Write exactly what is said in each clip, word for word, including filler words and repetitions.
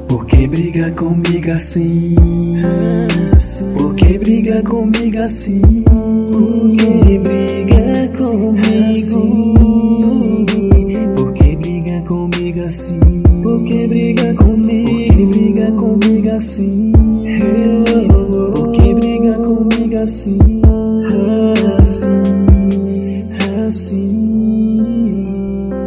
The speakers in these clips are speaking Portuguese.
Por que briga comigo assim? Por que briga comigo assim? Por que briga comigo assim? Por que briga comigo assim? Por que briga comigo? Por que briga comigo assim? Por que briga comigo assim? Assim, assim.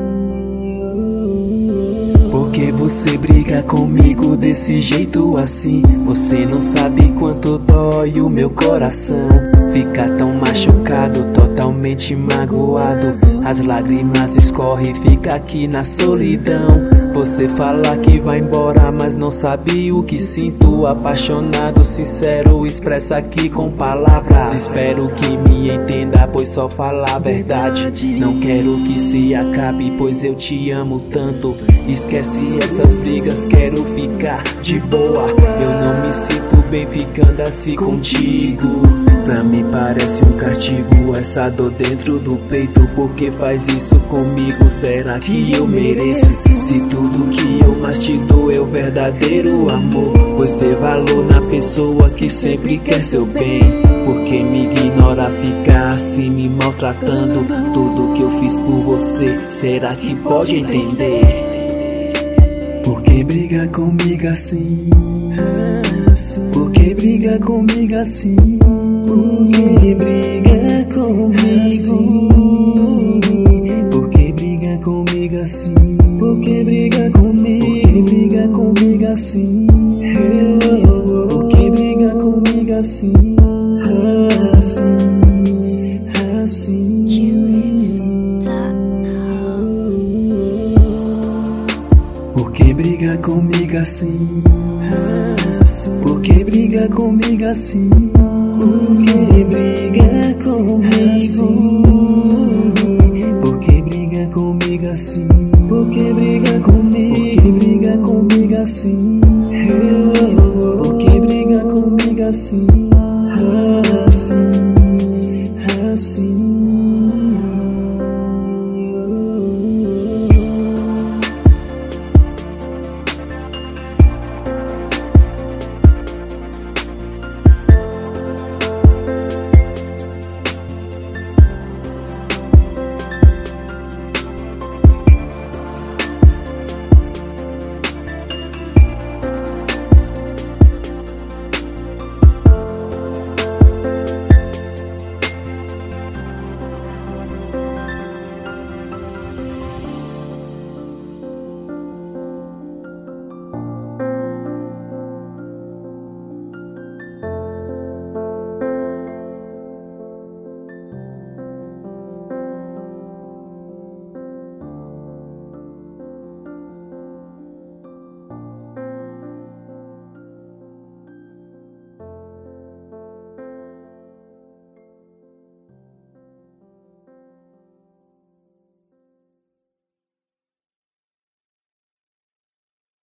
Por que você briga comigo desse jeito assim? Você não sabe quanto dói o meu coração. Fica tão machucado, totalmente magoado. As lágrimas escorrem, fica aqui na solidão. Você fala que vai embora, mas não sabe o que sinto. Apaixonado, sincero, expressa aqui com palavras. Espero que me entenda, pois só fala a verdade. Não quero que se acabe, pois eu te amo tanto. Esquece essas brigas, quero ficar de boa. Eu não me sinto bem ficando assim contigo. Pra mim parece um castigo essa dor dentro do peito. Por que faz isso comigo? Será que eu mereço? Se tudo que eu mais te dou é o verdadeiro amor, pois dê valor na pessoa que sempre quer seu bem. Por que me ignora, ficar assim me maltratando? Tudo que eu fiz por você, será que pode entender? Por que briga comigo assim? Por que briga comigo assim? Por que briga comigo assim? Por que briga comigo assim? Por que briga comigo? Por que briga comigo assim? Por que briga comigo assim? Assim, assim. Por que briga comigo assim? Por que briga comigo assim? Por que briga comigo assim? Por que briga comigo assim? Por que briga comigo? Por que briga comigo assim? Por que briga comigo assim?